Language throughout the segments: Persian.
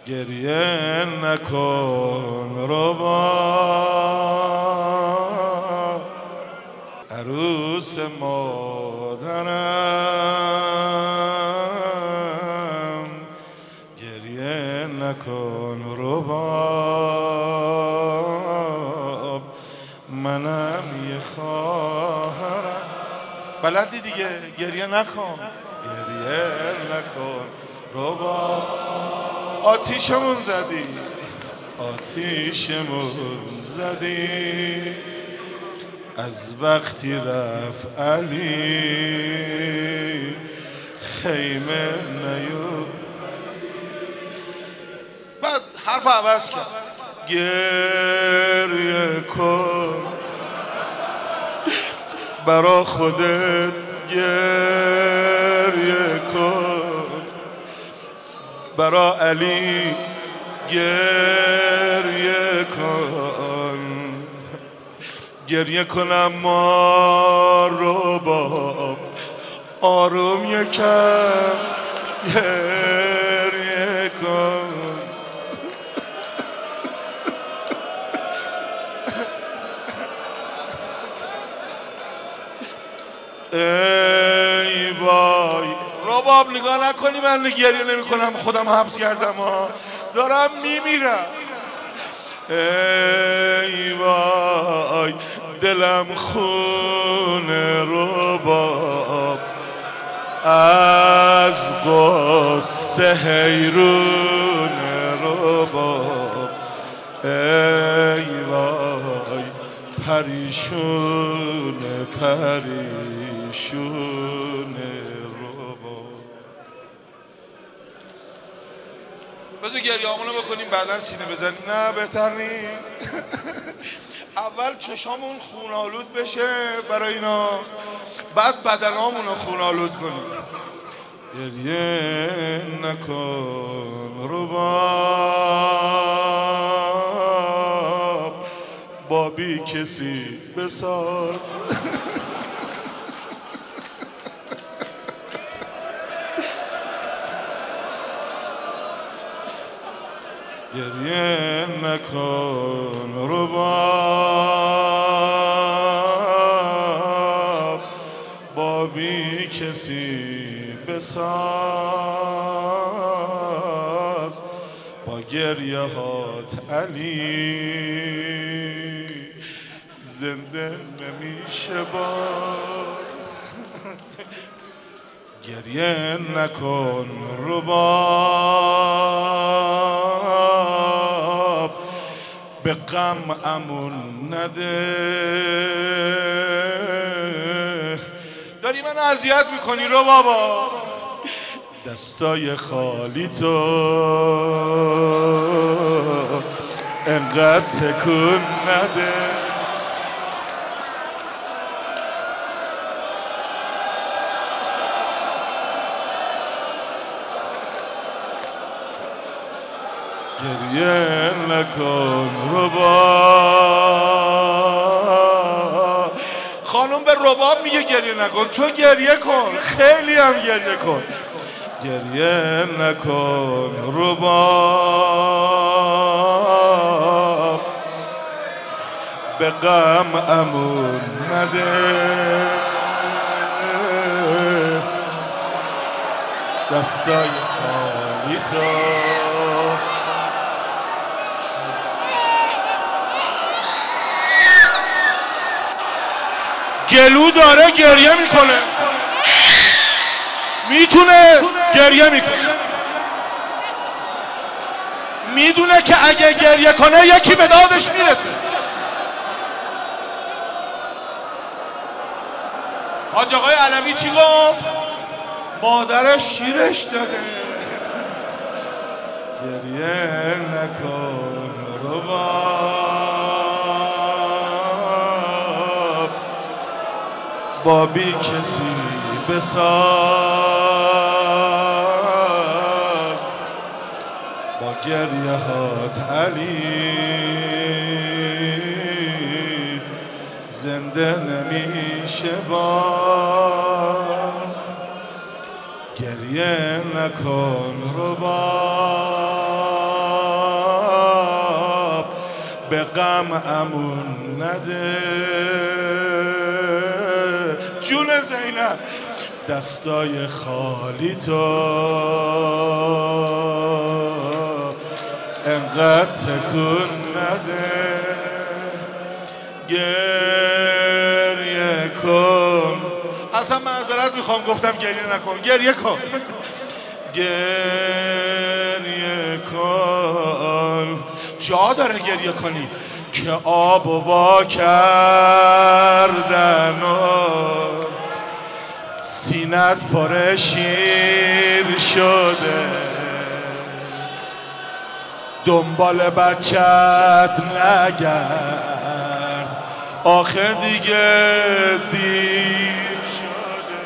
گریه نکن رباب، عروس مادرم. گریه نکن رباب، منم یه خواهرم. بلدی دیگه، گریه نکن، گریه نکن رباب. آتیشمون زدی، آتیشمون زدی، از وقتی رفت علی خیمه نیو. بعد حرف عوض کرد، گریه کن برا خودت، گریه کن برا علی، گریه کن. گریه کنم ما رباب، آروم یکم گریه کن. ای وای رباب، نگاه نکنی من گریه نمی کنم، خودم حبس کردم ها، دارم میمیرم. ای وای دلم خونه رباب، از قصه حیرون رباب. ای وای پریشونه پریشونه رباب. بذار گریه‌امونو بکنیم بعدن سینه بزنیم. نه بهتر نی اول چشامون خونالود بشه برای اینا، بعد بدنامونو خونالود کنیم. گریه نکن رباب، با بی کسی بساز. گریه نکن رباب، با بی کسی بساز. با گریه هات علی زنده نمیشه باز. گریه نکن رباب، به غم امون نده. داری من اذیت میکنی ربابا، دستای خالی تو انقدر تکون نده. گریه نکن رباب. خانم به رباب میگه گریه نکن، تو گریه کن، خیلی هم گریه کن. گریه نکن رباب، به غم امون نده. دستای خالی تو گلو داره گریه میکنه، میتونه گریه میکنه، میدونه که اگه گریه کنه یکی به دادش میرسه. حاج آقای علوی چی گفت؟ مادرش شیرش داده. گریه نکن رباب، با بی کسی بساز. با گریه هات علی زنده نمیشه باز. گریه نکن رباب. به غم امون نده. جون زینب دستای خالی تو انقدر تکون نده. گریه کن. اصلا معذرت میخوام گفتم گریه نکن، گریه کن. گریه کن. جا داره گریه کنی که آب و وا کردن و سینت پر شیر شده. دنبال بچت نگرد آخه دیگه دیر شده.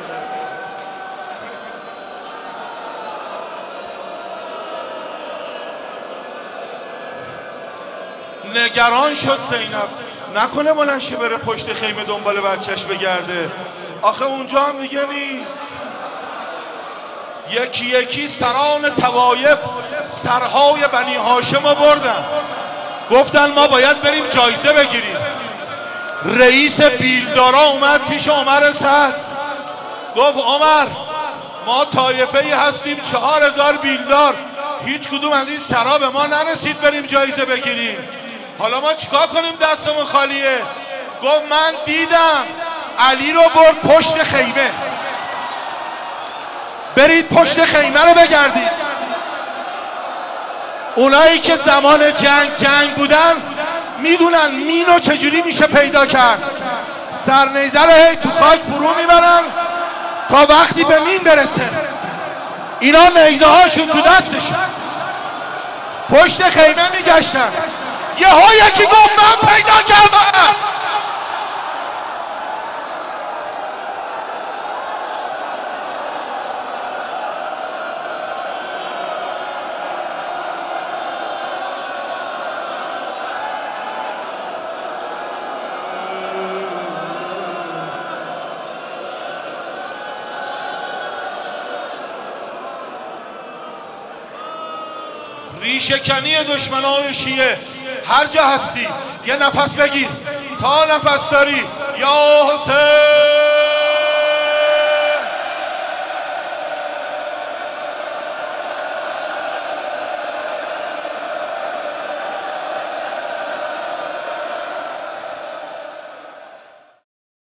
نگران شد زینب، نکنه بلند شه بره پشت خیمه دنبال بچهش بگرده. آخه اونجا هم دیگه نیست. یکی یکی سران طوایف سرهای بنی هاشم رو بردن، گفتن ما باید بریم جایزه بگیریم. رئیس بیلدارا اومد پیش عمر سعد، گفت عمر ما طایفه ای هستیم 4000 بیلدار، هیچ کدوم از این سرا به ما نرسید بریم جایزه بگیریم، حالا ما چیکار کنیم دستمون خالیه؟ گفت من دیدم علی رو برد پشت خیمه، برید پشت خیمه رو بگردید. اونایی که زمان جنگ بودن میدونن مینو چجوری میشه پیدا کرد. سرنیزه رو هی تو خاک فرو میبرن تا وقتی به مین برسه اینا نیزه هاشون تو دستشون پشت خیمه میگشتن. یکی گفت من پیدا کردم. ریشه‌کنی دشمنان شیعه. هر جا هستی یه نفس بگیر، تا نفس داری یا حسین.